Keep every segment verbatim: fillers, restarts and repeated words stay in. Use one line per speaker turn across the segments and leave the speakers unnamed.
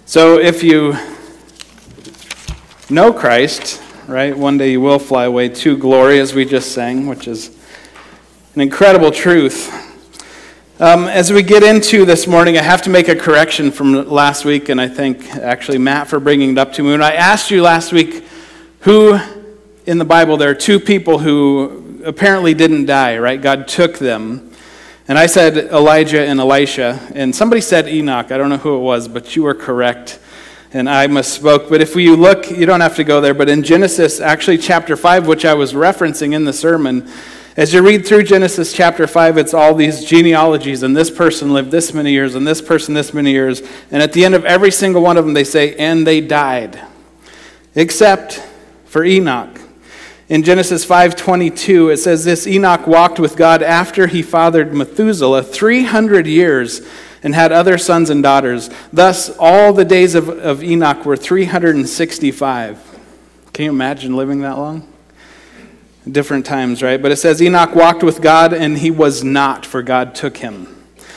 So if you know Christ, right, one day you will fly away to glory, as we just sang, which is an incredible truth. Um, as we get into this morning, I have to make a correction from last week, and I thank actually Matt for bringing it up to me. When I asked you last week who in the Bible, there are two people who apparently didn't die, right? God took them. And I said Elijah and Elisha, and somebody said Enoch. I don't know who it was, but you were correct, and I misspoke. But if you look, you don't have to go there, but in Genesis, actually chapter five, which I was referencing in the sermon, as you read through Genesis chapter five, it's all these genealogies, and this person lived this many years, and this person this many years, and at the end of every single one of them, they say, and they died, except for Enoch. In Genesis five twenty-two, it says this, Enoch walked with God after he fathered Methuselah three hundred years and had other sons and daughters. Thus, all the days of, of Enoch were three hundred sixty-five. Can you imagine living that long? Different times, right? But it says Enoch walked with God and he was not, for God took him.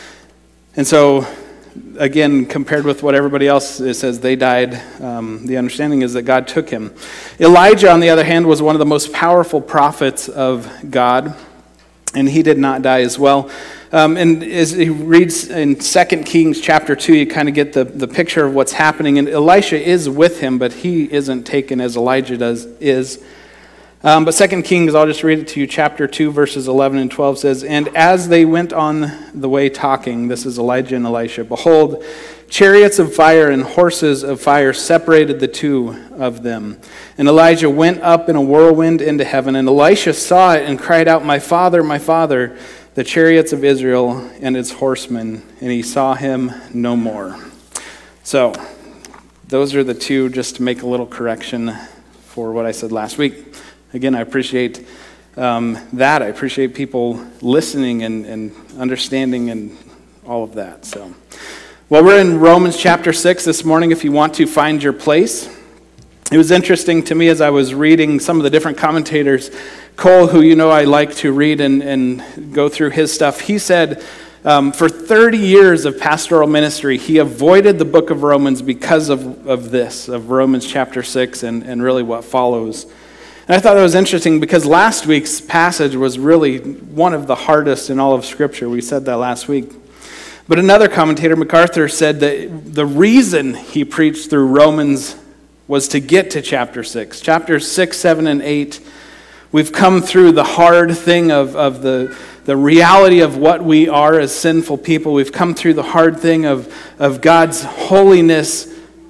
And so, again, compared with what everybody else, it says they died. Um, the understanding is that God took him. Elijah, on the other hand, was one of the most powerful prophets of God, and he did not die as well. Um, and as he reads in Second Kings chapter two, you kind of get the, the picture of what's happening. And Elisha is with him, but he isn't taken as Elijah does is. Um, but Second Kings, I'll just read it to you, chapter two, verses eleven and twelve says, And as they went on the way talking, this is Elijah and Elisha, behold, chariots of fire and horses of fire separated the two of them. And Elijah went up in a whirlwind into heaven, and Elisha saw it and cried out, My father, my father, the chariots of Israel and its horsemen, and he saw him no more. So, those are the two, just to make a little correction for what I said last week. Again, I appreciate um, that. I appreciate people listening and, and understanding and all of that. So, well, we're in Romans chapter six this morning if you want to find your place. It was interesting to me as I was reading some of the different commentators. Cole, who you know I like to read and, and go through his stuff, he said um, for thirty years of pastoral ministry, he avoided the book of Romans because of, of this, of Romans chapter six and, and really what follows. And I thought that was interesting because last week's passage was really one of the hardest in all of Scripture. We said that last week. But another commentator, MacArthur, said that the reason he preached through Romans was to get to chapter six. Chapters six, seven, and eight, we've come through the hard thing of, of the, the reality of what we are as sinful people. We've come through the hard thing of, of God's holiness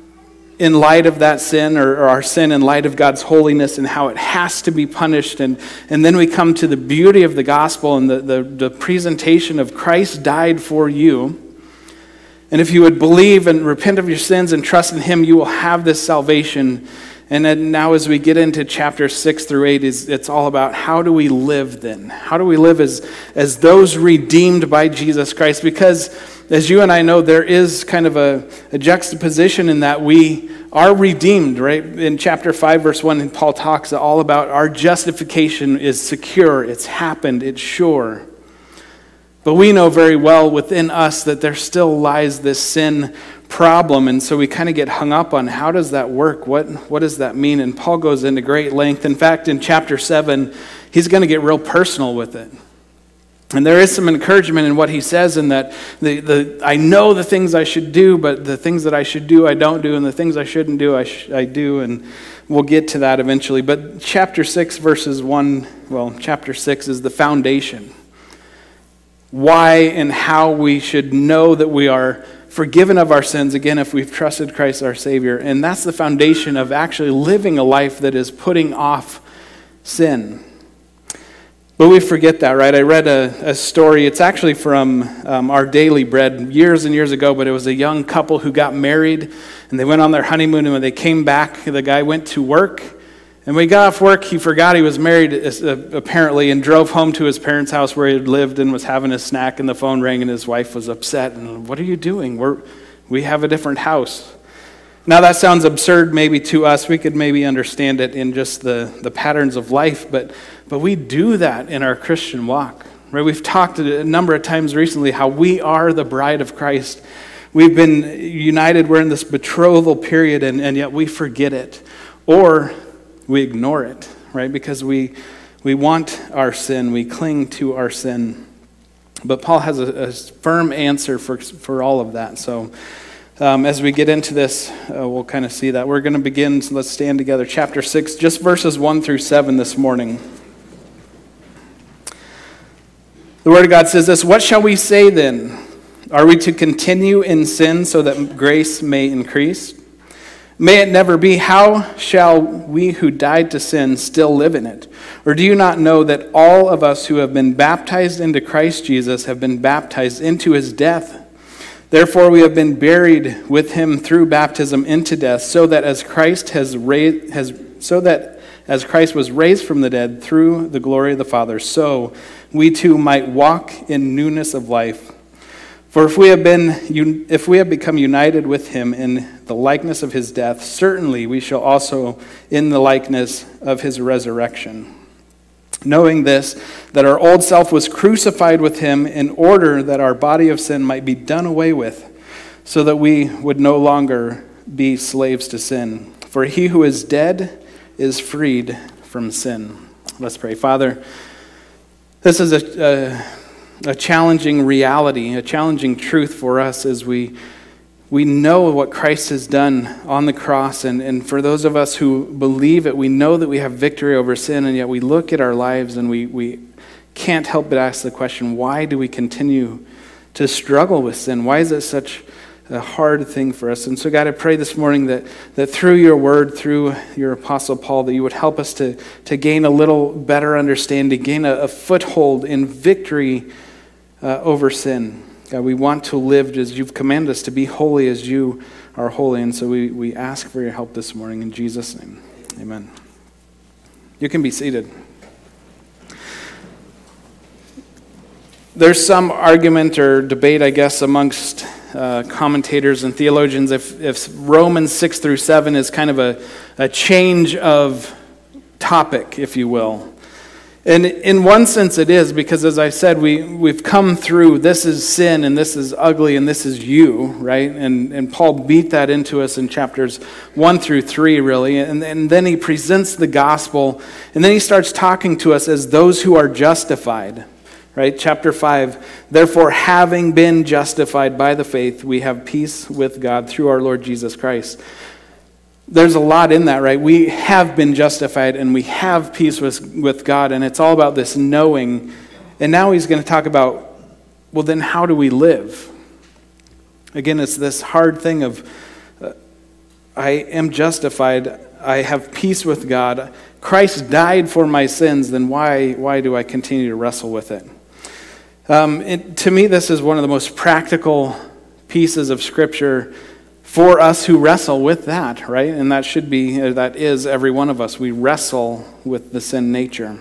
in light of that sin, or, or our sin in light of God's holiness and how it has to be punished. And, and then we come to the beauty of the gospel and the, the, the presentation of Christ died for you. And if you would believe and repent of your sins and trust in him, you will have this salvation. And then now as we get into chapter six through eight, is it's all about how do we live then? How do we live as, as those redeemed by Jesus Christ? Because as you and I know, there is kind of a, a juxtaposition in that we are redeemed, right? In chapter five, verse one, Paul talks all about our justification is secure, it's happened, it's sure. But we know very well within us that there still lies this sin problem, and so we kind of get hung up on how does that work? What, what does that mean? And Paul goes into great length. In fact, in chapter seven, he's going to get real personal with it. And there is some encouragement in what he says in that the, the I know the things I should do, but the things that I should do, I don't do, and the things I shouldn't do, I, sh- I do, and we'll get to that eventually. But chapter six, verses one, well, chapter six is the foundation. Why and how we should know that we are forgiven of our sins, again, if we've trusted Christ our Savior. And that's the foundation of actually living a life that is putting off sin. But we forget that, right? I read a, a story. It's actually from um, Our Daily Bread years and years ago, but it was a young couple who got married, and they went on their honeymoon, and when they came back, the guy went to work, and when he got off work, he forgot he was married, uh, apparently, and drove home to his parents' house where he had lived and was having a snack, and the phone rang, and his wife was upset, and, what are you doing? We're, we have a different house. Now that sounds absurd maybe to us. We could maybe understand it in just the, the patterns of life, but but we do that in our Christian walk. Right? We've talked a number of times recently how we are the bride of Christ. we've been united, we're in this betrothal period, and, and yet we forget it. Or we ignore it, right? Because we we want our sin, we cling to our sin. But Paul has a, a firm answer for, for all of that. So um, as we get into this, uh, we'll kind of see that. We're going to begin, so let's stand together. Chapter six, just verses one through seven this morning. The Word of God says this, "What shall we say then? Are we to continue in sin so that grace may increase? May it never be. How shall we who died to sin still live in it? Or do you not know that all of us who have been baptized into Christ Jesus have been baptized into his death? Therefore we have been buried with him through baptism into death, so that as Christ has raised, has so that as Christ was raised from the dead through the glory of the Father, so we too might walk in newness of life. For if we have been, if we have become united with him in the likeness of his death, certainly we shall also in the likeness of his resurrection. Knowing this, that our old self was crucified with him in order that our body of sin might be done away with, so that we would no longer be slaves to sin. For he who is dead is freed from sin." Let's pray. Father, this is a... a A challenging reality, a challenging truth for us as we we know what Christ has done on the cross. And, and for those of us who believe it, we know that we have victory over sin, and yet we look at our lives and we, we can't help but ask the question, why do we continue to struggle with sin? Why is it such a hard thing for us? And so God, I pray this morning that, that through your word, through your Apostle Paul, that you would help us to, to gain a little better understanding, gain a, a foothold in victory Uh, over sin. God, we want to live as you've commanded us, to be holy as you are holy. And so we, we ask for your help this morning in Jesus' name. Amen. You can be seated. There's some argument or debate, I guess, amongst uh, commentators and theologians if, if Romans six through seven is kind of a, a change of topic, if you will. And in one sense it is, because as I said, we, we've come through, this is sin, and this is ugly, and this is you, right? And, and Paul beat that into us in chapters one through three, really. And, and then he presents the gospel, and then he starts talking to us as those who are justified, right? Chapter five, "Therefore, having been justified by the faith, we have peace with God through our Lord Jesus Christ." There's a lot in that, right? We have been justified and we have peace with, with God, and it's all about this knowing. And now he's going to talk about, well, then how do we live? Again, it's this hard thing of, uh, I am justified, I have peace with God, Christ died for my sins, then why, why do I continue to wrestle with it? Um, it? To me, this is one of the most practical pieces of Scripture for us who wrestle with that, right? And that should be, that is every one of us. We wrestle with the sin nature.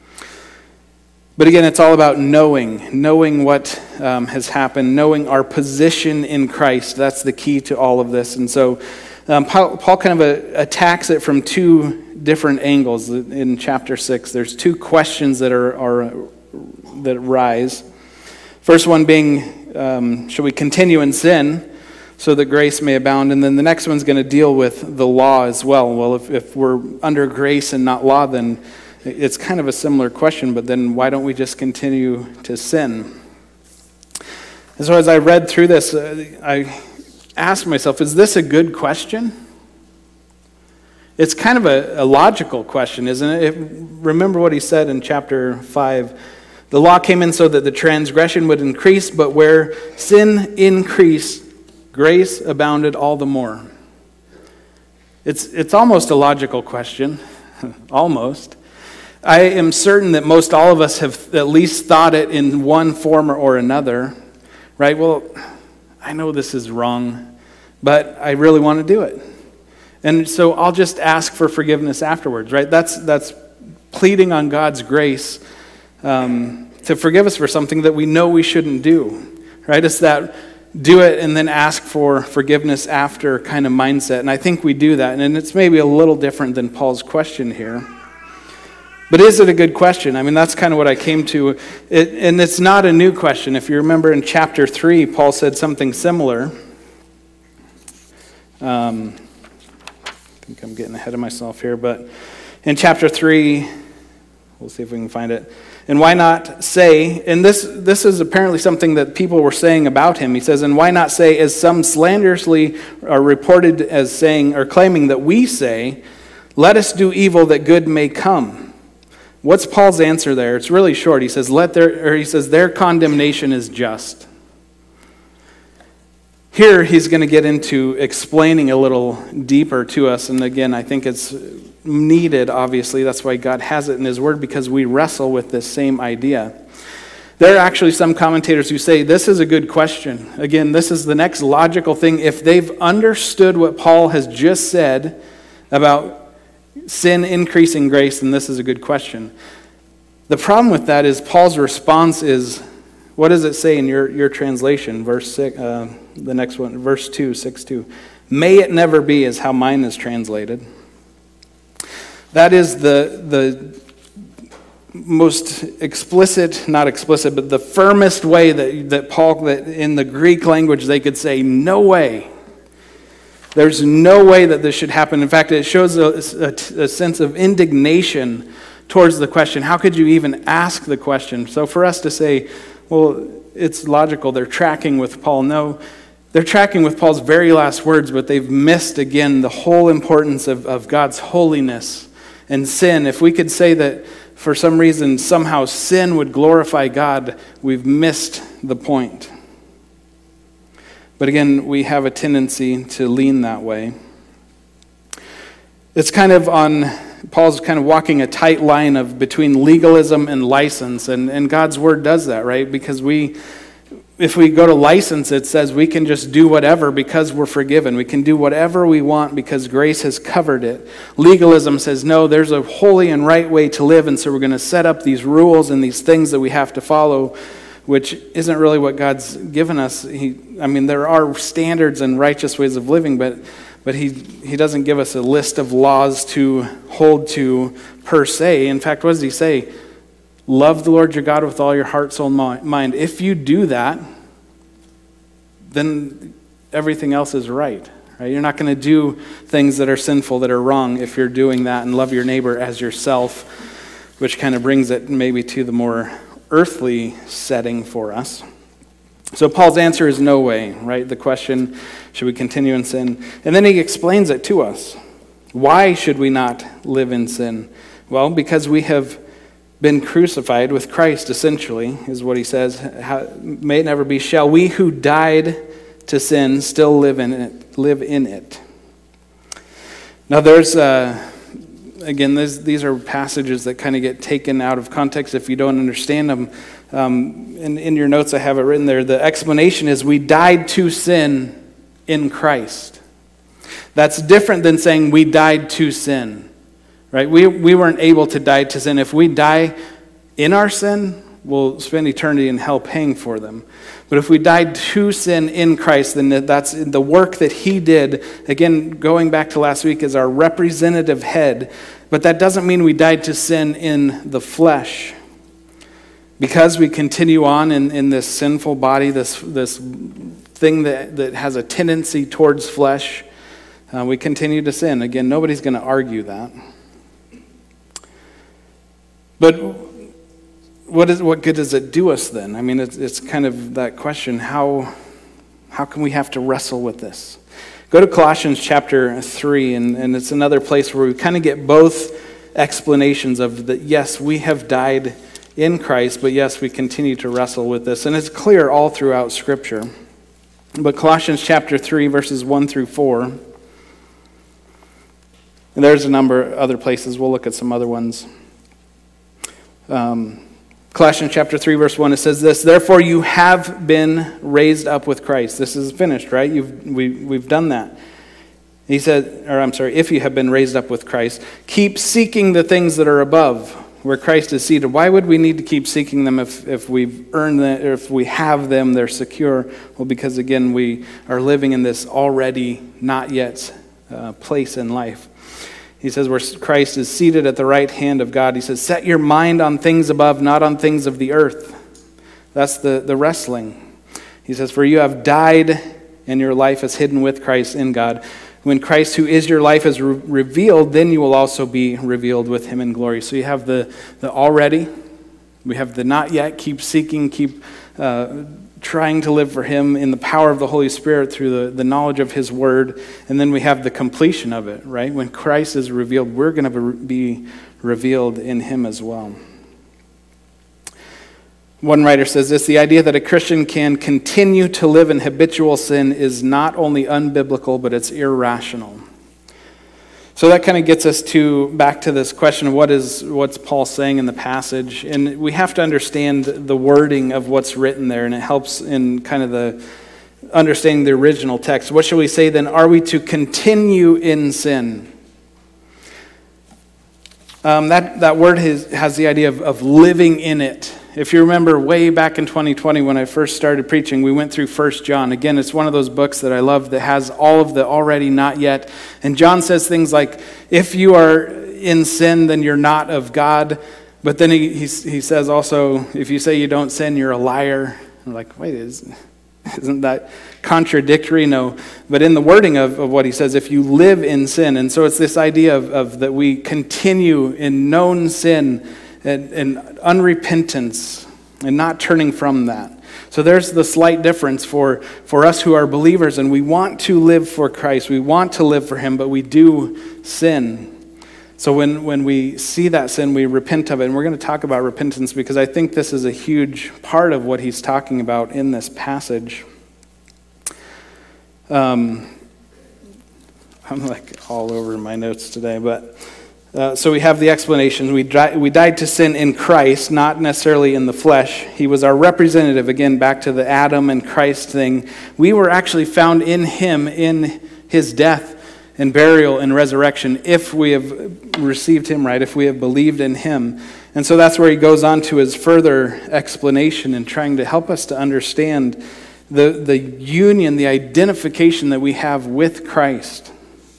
But again, it's all about knowing, knowing what um, has happened, knowing our position in Christ. That's the key to all of this. And so um, Paul, Paul kind of a, attacks it from two different angles in chapter six. There's two questions that are, are that rise. First one being, um, should we continue in sin so that grace may abound? And then the next one's going to deal with the law as well. Well, if, if we're under grace and not law, then it's kind of a similar question, but then why don't we just continue to sin? And so as I read through this, uh, I asked myself, is this a good question? It's kind of a, a logical question, isn't it? If, remember what he said in chapter five. The law came in so that the transgression would increase, but where sin increased, grace abounded all the more. It's it's almost a logical question, almost. I am certain that most all of us have at least thought it in one form or another, right? Well, I know this is wrong, but I really want to do it. And so I'll just ask for forgiveness afterwards, right? That's that's pleading on God's grace um, to forgive us for something that we know we shouldn't do, right? It's that do it and then ask for forgiveness after kind of mindset. And I think we do that. And it's maybe a little different than Paul's question here. But is it a good question? I mean, that's kind of what I came to. It, and it's not a new question. If you remember in chapter three, Paul said something similar. Um, I think I'm getting ahead of myself here, but in chapter three, we'll see if we can find it. And why not say, and this this is apparently something that people were saying about him. He says, and why not say, as some slanderously are reported as saying, or claiming that we say, let us do evil that good may come. What's Paul's answer there? It's really short. He says, let their, or he says, their condemnation is just. Here he's going to get into explaining a little deeper to us, and again, I think it's needed, obviously. That's why God has it in his word, because we wrestle with this same idea. There are actually some commentators who say this is a good question. Again, this is the next logical thing. If they've understood what Paul has just said about sin increasing grace, then this is a good question. The problem with that is Paul's response is, what does it say in your, your translation? Verse six, uh, the next one, verse two, six two. May it never be, is how mine is translated. That is the the most explicit, not explicit, but the firmest way that, that Paul, that in the Greek language, they could say, no way. There's no way that this should happen. In fact, it shows a, a, a sense of indignation towards the question. How could you even ask the question? So for us to say, well, it's logical, they're tracking with Paul. No, they're tracking with Paul's very last words, but they've missed, again, the whole importance of, of God's holiness and sin. If we could say that for some reason somehow sin would glorify God, we've missed the point. But again, we have a tendency to lean that way. It's kind of on, Paul's kind of walking a tight line of between legalism and license, and, and God's word does that, right? Because we, if we go to license, it says we can just do whatever because we're forgiven. We can do whatever we want because grace has covered it. Legalism says, no, there's a holy and right way to live, and so we're going to set up these rules and these things that we have to follow, which isn't really what God's given us. He, I mean, there are standards and righteous ways of living, but but he, he doesn't give us a list of laws to hold to per se. In fact, what does he say? Love the Lord your God with all your heart, soul, and mind. If you do that, then everything else is right. Right? You're not going to do things that are sinful, that are wrong, if you're doing that, and love your neighbor as yourself, which kind of brings it maybe to the more earthly setting for us. So Paul's answer is no way, right? The question, should we continue in sin? And then he explains it to us. Why should we not live in sin? Well, because we have been crucified with Christ, essentially, is what he says. How, may it never be, shall we who died to sin still live in it? Live in it? Now there's, uh, again, this, these are passages that kind of get taken out of context if you don't understand them. Um, in, in your notes I have it written there. The explanation is we died to sin in Christ. That's different than saying we died to sin. Right? We we weren't able to die to sin. If we die in our sin, we'll spend eternity in hell paying for them. But if we died to sin in Christ, then that's the work that he did. Again, going back to last week, as our representative head. But that doesn't mean we died to sin in the flesh. Because we continue on in, in this sinful body, this this thing that, that has a tendency towards flesh, uh, we continue to sin. Again, nobody's going to argue that. But what is what good does it do us then? I mean, it's it's kind of that question, how how can we have to wrestle with this? Go to Colossians chapter three, and, and it's another place where we kind of get both explanations of that, yes, we have died in Christ, but yes, we continue to wrestle with this. And it's clear all throughout Scripture. But Colossians chapter three, verses one through four, and there's a number of other places. We'll look at some other ones. Um, Colossians chapter three, verse one, it says this, therefore you have been raised up with Christ. This is finished, right? You've, we, we've done that. He said, or I'm sorry, if you have been raised up with Christ, keep seeking the things that are above, where Christ is seated. Why would we need to keep seeking them if, if we've earned them, or if we have them, they're secure? Well, because again, we are living in this already not yet uh, place in life. He says where Christ is seated at the right hand of God, he says, set your mind on things above, not on things of the earth. That's the, the wrestling. He says, for you have died and your life is hidden with Christ in God. When Christ, who is your life, is re- revealed, then you will also be revealed with him in glory. So you have the, the already, we have the not yet, keep seeking, keep uh, trying to live for him in the power of the Holy Spirit through the, the knowledge of his word. And then we have the completion of it, right? When Christ is revealed, we're going to be revealed in him as well. One writer says this: the idea that a Christian can continue to live in habitual sin is not only unbiblical, but it's irrational. So that kind of gets us to back to this question of what is what's Paul saying in the passage. And we have to understand the wording of what's written there, and it helps in kind of the understanding the original text. What shall we say then? Are we to continue in sin? Um, that, that word has, has the idea of, of living in it. If you remember way back in twenty twenty when I first started preaching, we went through First John. Again, it's one of those books that I love that has all of the already not yet. And John says things like, if you are in sin, then you're not of God. But then he he, he says also, if you say you don't sin, you're a liar. I'm like, wait, is, isn't that contradictory? No. But in the wording of, of what he says, if you live in sin. And so it's this idea of, of that we continue in known sin and, and unrepentance and not turning from that. So there's the slight difference for, for us who are believers, and we want to live for Christ. We want to live for him, but we do sin. So when, when we see that sin, we repent of it. And we're going to talk about repentance because I think this is a huge part of what he's talking about in this passage. Um, I'm like all over my notes today, but uh, so we have the explanation. We, di- we died to sin in Christ, not necessarily in the flesh. He was our representative, again, back to the Adam and Christ thing. We were actually found in him, in his death and burial and resurrection, if we have received him right, if we have believed in him. And so that's where he goes on to his further explanation and trying to help us to understand the, the union, the identification that we have with Christ.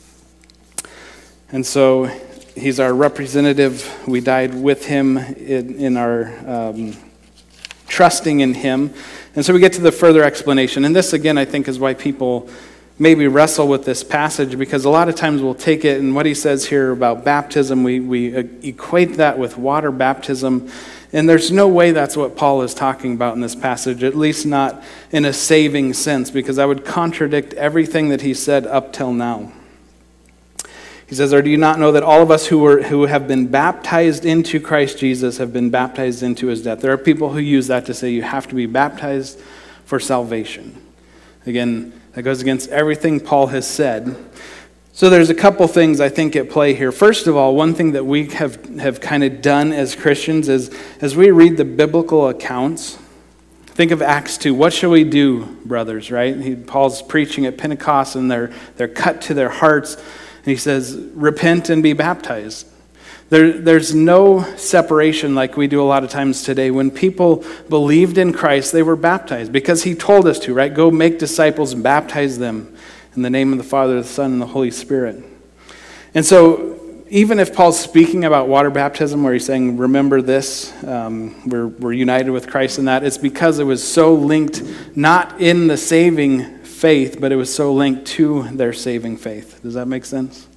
And so he's our representative. We died with him in, in our um, trusting in him. And so we get to the further explanation. And this, again, I think is why people maybe wrestle with this passage, because a lot of times we'll take it, and what he says here about baptism, we, we equate that with water baptism. And there's no way that's what Paul is talking about in this passage, at least not in a saving sense, because that would contradict everything that he said up till now. He says, or do you not know that all of us who were who have been baptized into Christ Jesus have been baptized into his death? There are people who use that to say you have to be baptized for salvation. Again, that goes against everything Paul has said. So there's a couple things I think at play here. First of all, one thing that we have, have kind of done as Christians is as we read the biblical accounts, think of Acts two. What shall we do, brothers, right? He, Paul's preaching at Pentecost, and they're, they're cut to their hearts. And he says, repent and be baptized. There, there's no separation like we do a lot of times today. When people believed in Christ, they were baptized because he told us to, right? Go make disciples and baptize them in the name of the Father, the Son, and the Holy Spirit. And so even if Paul's speaking about water baptism, where he's saying, remember this, um, we're, we're united with Christ in that, it's because it was so linked, not in the saving faith, but it was so linked to their saving faith. Does that make sense?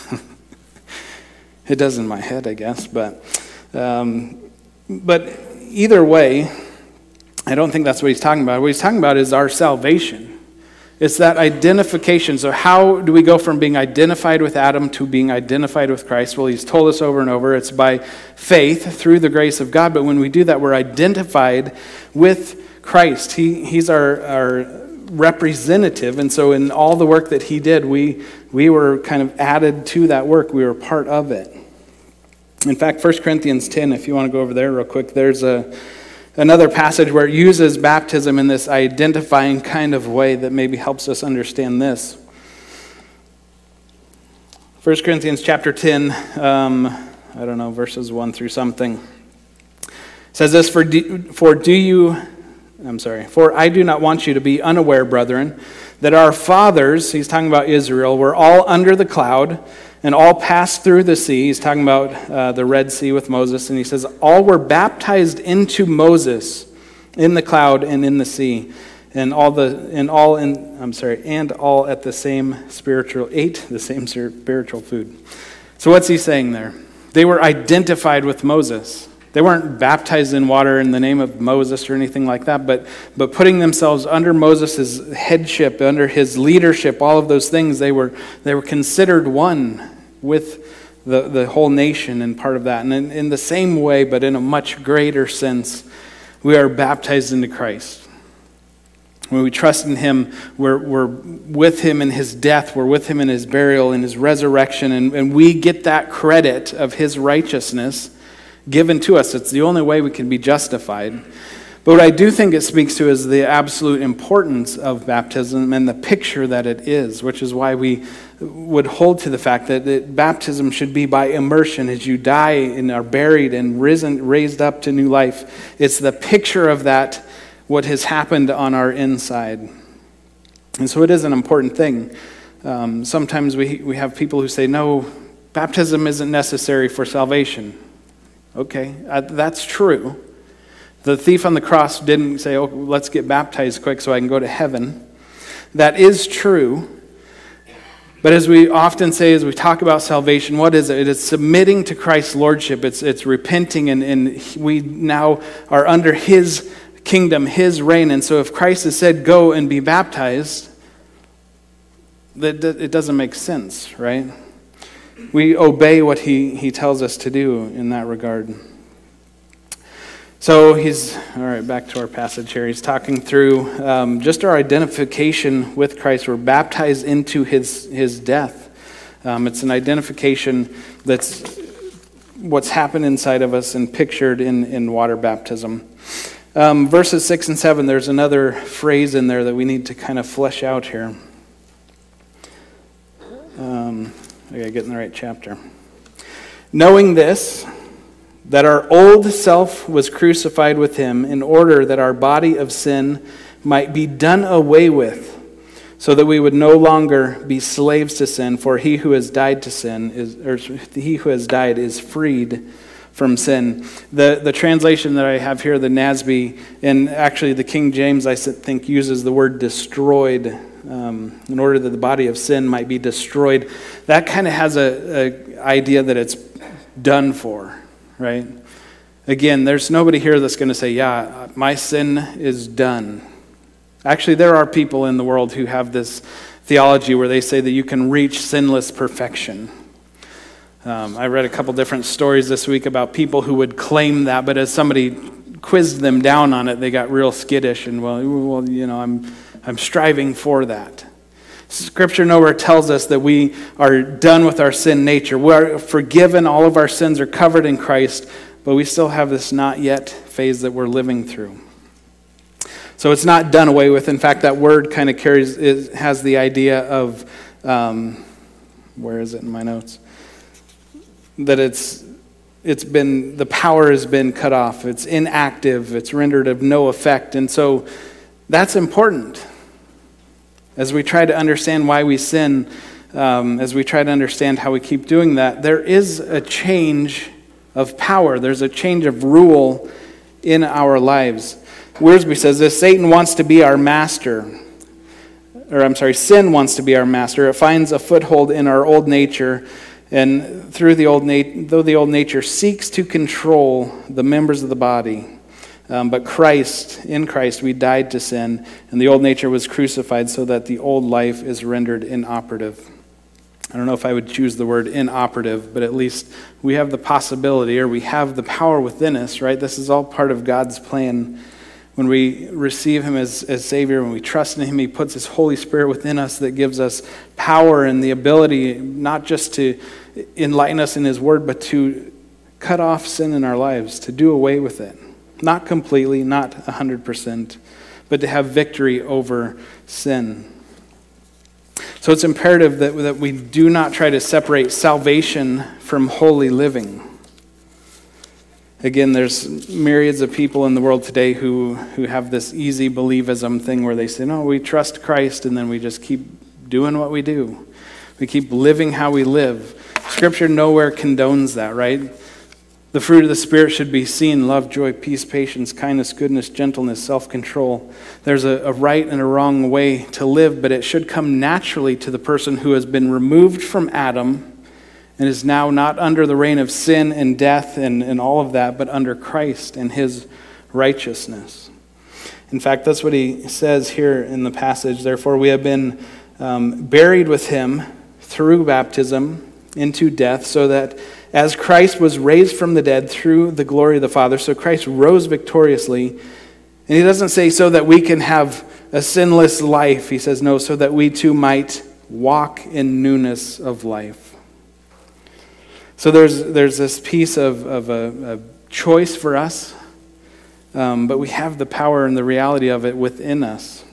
It does in my head, I guess, but um, but either way, I don't think that's what he's talking about. What he's talking about is our salvation. It's that identification. So how do we go from being identified with Adam to being identified with Christ? Well, he's told us over and over, it's by faith through the grace of God. But when we do that, we're identified with Christ. He He's our, our representative. And so in all the work that he did, we we were kind of added to that work. We were part of it. In fact, First Corinthians ten, if you want to go over there real quick, there's a another passage where it uses baptism in this identifying kind of way that maybe helps us understand this. First Corinthians chapter ten, um, I don't know, verses one through something. It says this, for do, for do you, I'm sorry, for I do not want you to be unaware, brethren, that our fathers, he's talking about Israel, were all under the cloud and all passed through the sea. He's talking about uh, the Red Sea with Moses. And he says, all were baptized into Moses in the cloud and in the sea. and all the and all in I'm sorry, and all at the same spiritual ate the same spiritual food. So what's he saying there? They were identified with Moses. They weren't baptized in water in the name of Moses or anything like that, but but putting themselves under Moses' headship, under his leadership, all of those things, they were they were considered one with the, the whole nation and part of that. And in, in the same way, but in a much greater sense, we are baptized into Christ. When we trust in him, we're, we're with him in his death, we're with him in his burial, in his resurrection, and, and we get that credit of his righteousness given to us. It's the only way we can be justified. But what I do think it speaks to is the absolute importance of baptism and the picture that it is, which is why we would hold to the fact that it, baptism should be by immersion as you die and are buried and risen, raised up to new life. It's the picture of that, what has happened on our inside. And so it is an important thing. Um, sometimes we, we have people who say, no, baptism isn't necessary for salvation. Okay, uh, that's true. The thief on the cross didn't say, oh, let's get baptized quick so I can go to heaven. That is true. But as we often say, as we talk about salvation, what is it? It is submitting to Christ's lordship. It's it's repenting, and, and we now are under his kingdom, his reign. And so if Christ has said, go and be baptized, that it doesn't make sense, right? We obey what he, he tells us to do in that regard. So he's, all right, back to our passage here. He's talking through um, just our identification with Christ. We're baptized into his, his death. Um, it's an identification that's what's happened inside of us and pictured in, in water baptism. Um, verses six and seven, there's another phrase in there that we need to kind of flesh out here. Um, I gotta get in the right chapter. Knowing this, that our old self was crucified with him in order that our body of sin might be done away with, so that we would no longer be slaves to sin, for he who has died to sin is, or he who has died is freed from sin. The the translation that I have here, the N A S B, and actually the King James, I think, uses the word destroyed, um, in order that the body of sin might be destroyed. That kind of has a, a idea that it's done for, right? Again, there's nobody here that's going to say, yeah, my sin is done. Actually, there are people in the world who have this theology where they say that you can reach sinless perfection. Um, I read a couple different stories this week about people who would claim that, but as somebody quizzed them down on it, they got real skittish and, well, well, you know, I'm I'm striving for that. Scripture nowhere tells us that we are done with our sin nature. We are forgiven, all of our sins are covered in Christ, but we still have this not yet phase that we're living through. So it's not done away with. In fact, that word kind of carries, it has the idea of, um, where is it in my notes? That it's it's been, the power has been cut off. It's inactive. It's rendered of no effect. And so that's important. As we try to understand why we sin, um, as we try to understand how we keep doing that, there is a change of power. There's a change of rule in our lives. Wiersbe says this: Satan wants to be our master. Or I'm sorry, sin wants to be our master. It finds a foothold in our old nature, and through the old nat- though the old nature seeks to control the members of the body. Um, but Christ, in Christ, we died to sin, and the old nature was crucified so that the old life is rendered inoperative. I don't know if I would choose the word inoperative, but at least we have the possibility, or we have the power within us, right? This is all part of God's plan. When we receive him as, as Savior, when we trust in him, he puts his Holy Spirit within us that gives us power and the ability not just to enlighten us in his word, but to cut off sin in our lives, to do away with it. Not completely, not one hundred percent, but to have victory over sin. So it's imperative that, that we do not try to separate salvation from holy living. Again, there's myriads of people in the world today who, who have this easy believism thing where they say, no, we trust Christ, and then we just keep doing what we do. We keep living how we live. Scripture nowhere condones that, right? The fruit of the Spirit should be seen: love, joy, peace, patience, kindness, goodness, gentleness, self-control. There's a, a right and a wrong way to live, but it should come naturally to the person who has been removed from Adam and is now not under the reign of sin and death and, and all of that, but under Christ and his righteousness. In fact, that's what he says here in the passage. Therefore, we have been um, buried with him through baptism into death, so that as Christ was raised from the dead through the glory of the Father, so Christ rose victoriously. And he doesn't say so that we can have a sinless life. He says no, so that we too might walk in newness of life. So there's there's this piece of, of a, a choice for us, um, but we have the power and the reality of it within us.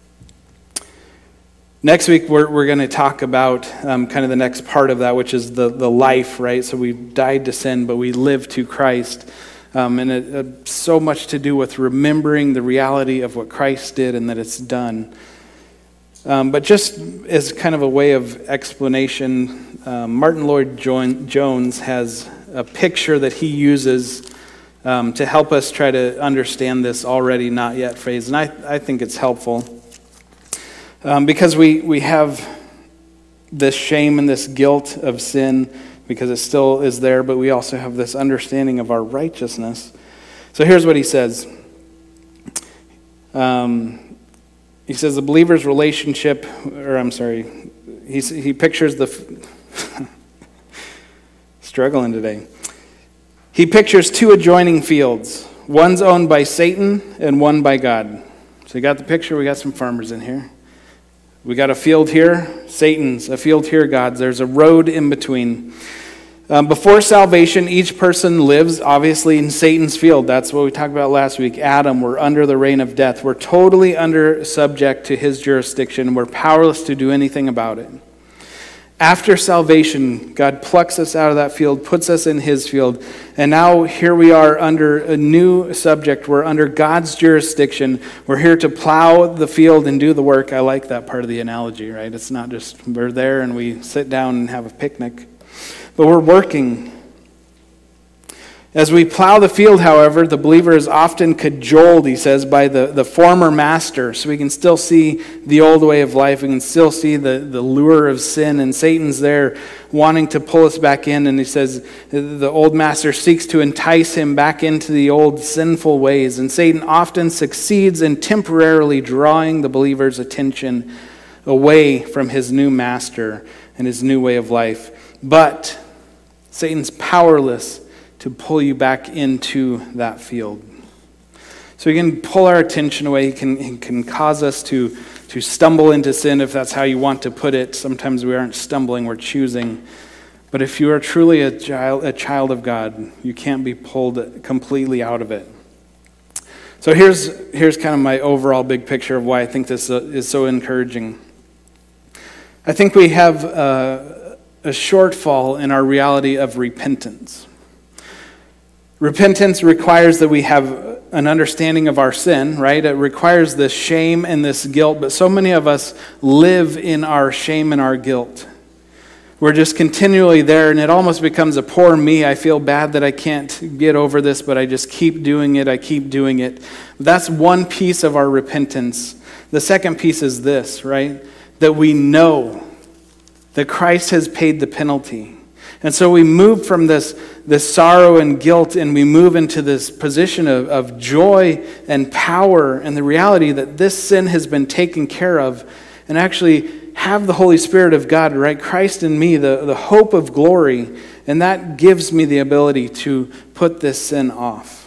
Next week, we're we're going to talk about um, kind of the next part of that, which is the, the life, right? So we died to sin, but we live to Christ. Um, and it, it, so much to do with remembering the reality of what Christ did and that it's done. Um, but just as kind of a way of explanation, um, Martin Lloyd-Jones has a picture that he uses um, to help us try to understand this already not yet phrase. And I, I think it's helpful. Um, because we, we have this shame and this guilt of sin, because it still is there, but we also have this understanding of our righteousness. So here's what he says. Um, he says the believer's relationship, or I'm sorry, he, he pictures the, struggling today. He pictures two adjoining fields. One's owned by Satan and one by God. So you got the picture, we got some farmers in here. We got a field here, Satan's, a field here, God's. There's a road in between. Um, before salvation, each person lives, obviously, in Satan's field. That's what we talked about last week. Adam, we're under the reign of death. We're totally under subject to his jurisdiction. We're powerless to do anything about it. After salvation, God plucks us out of that field, puts us in his field, and now here we are under a new subject. We're under God's jurisdiction. We're here to plow the field and do the work. I like that part of the analogy, right? It's not just we're there and we sit down and have a picnic, but we're working. As we plow the field, however, the believer is often cajoled, he says, by the, the former master. So we can still see the old way of life. We can still see the, the lure of sin. And Satan's there wanting to pull us back in. And he says the old master seeks to entice him back into the old sinful ways. And Satan often succeeds in temporarily drawing the believer's attention away from his new master and his new way of life. But Satan's powerless to pull you back into that field. So he can pull our attention away. He can, he can cause us to, to stumble into sin, if that's how you want to put it. Sometimes we aren't stumbling, we're choosing. But if you are truly a child, a child of God, you can't be pulled completely out of it. So here's, here's kind of my overall big picture of why I think this is so encouraging. I think we have a, a shortfall in our reality of repentance. Repentance requires that we have an understanding of our sin, right? It requires this shame and this guilt, but so many of us live in our shame and our guilt. We're just continually there, and it almost becomes a poor me. I feel bad that I can't get over this, but I just keep doing it. I keep doing it. That's one piece of our repentance. The second piece is this, right? That we know that Christ has paid the penalty. And so we move from this, this sorrow and guilt, and we move into this position of, of joy and power and the reality that this sin has been taken care of, and actually have the Holy Spirit of God, right? Christ in me, the, the hope of glory, and that gives me the ability to put this sin off.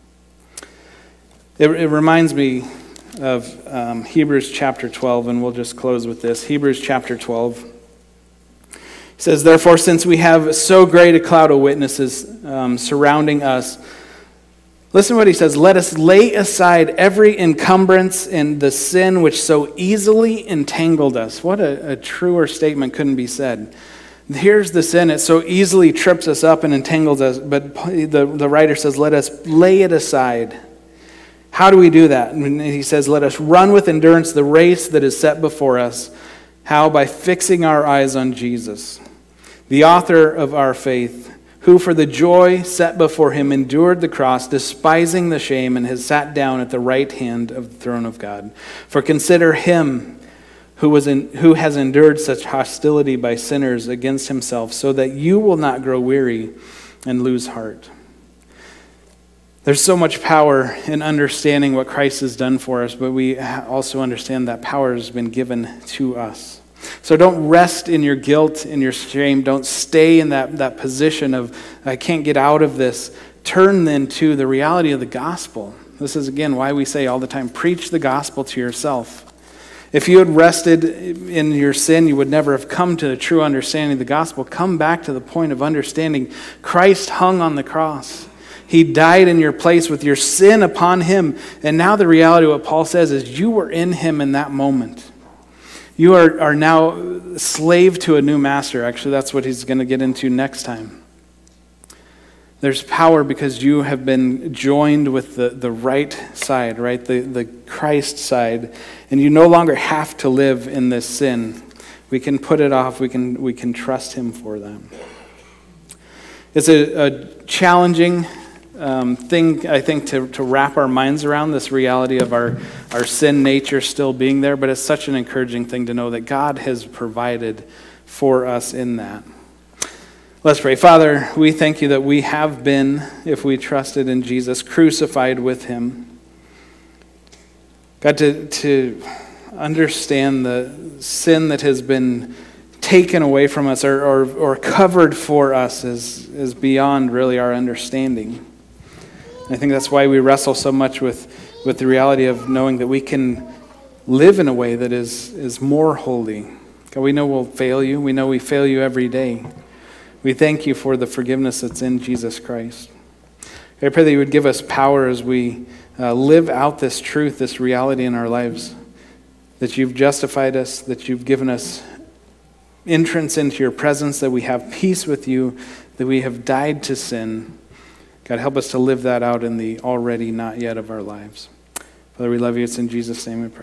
It, it reminds me of um, Hebrews chapter twelve, and we'll just close with this. Hebrews chapter twelve. It says, therefore, since we have so great a cloud of witnesses um, surrounding us, listen to what he says, let us lay aside every encumbrance and the sin which so easily entangled us. What a, a truer statement couldn't be said. Here's the sin, it so easily trips us up and entangles us, but the, the writer says, let us lay it aside. How do we do that? And he says, let us run with endurance the race that is set before us. How? By fixing our eyes on Jesus, the author of our faith, who for the joy set before him endured the cross, despising the shame, and has sat down at the right hand of the throne of God. For consider him who was in, who has endured such hostility by sinners against himself, so that you will not grow weary and lose heart. There's so much power in understanding what Christ has done for us, but we also understand that power has been given to us. So don't rest in your guilt, in your shame. Don't stay in that, that position of, I can't get out of this. Turn then to the reality of the gospel. This is, again, why we say all the time, preach the gospel to yourself. If you had rested in your sin, you would never have come to a true understanding of the gospel. Come back to the point of understanding Christ hung on the cross. He died in your place with your sin upon him. And now the reality of what Paul says is you were in him in that moment. You are, are now slave to a new master. Actually, that's what he's going to get into next time. There's power because you have been joined with the, the right side, right? The, the Christ side. And you no longer have to live in this sin. We can put it off. We can, we can trust him for that. It's a, a challenging um, thing, I think, to, to wrap our minds around, this reality of our, our sin nature still being there. But it's such an encouraging thing to know that God has provided for us in that. Let's pray. Father, we thank you that we have been, if we trusted in Jesus, crucified with him. God, to, to understand the sin that has been taken away from us or, or, or covered for us is, is beyond really our understanding. I think that's why we wrestle so much with, with the reality of knowing that we can live in a way that is, is more holy. God, we know we'll fail you. We know we fail you every day. We thank you for the forgiveness that's in Jesus Christ. I pray that you would give us power as we uh, live out this truth, this reality in our lives, that you've justified us, that you've given us entrance into your presence, that we have peace with you, that we have died to sin. God, help us to live that out in the already not yet of our lives. Father, we love you. It's in Jesus' name we pray.